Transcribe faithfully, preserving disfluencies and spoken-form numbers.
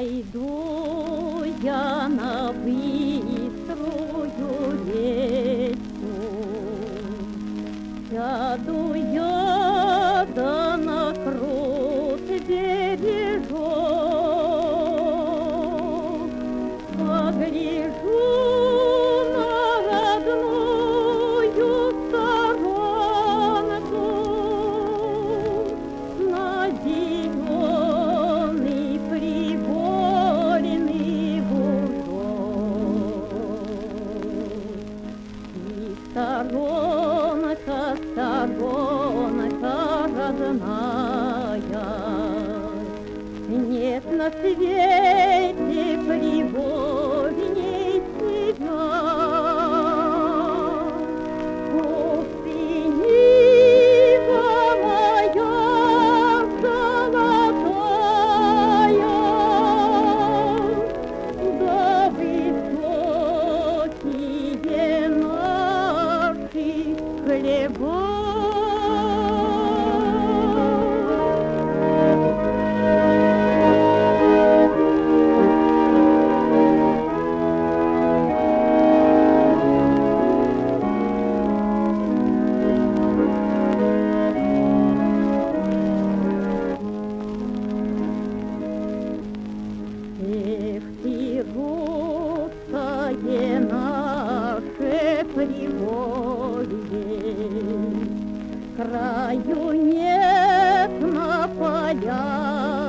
Пойду я на быструю речку, сяду я да на крут бережок, погляжу на родную сторонку, на зеленый привольный лужок. И сторонка, сторонка родная, нет на свете привольней тебя. Ох ты, нива моя золотая, да высокие наши хлеба. Эх ты, русское наше приволье, краю нет на полях.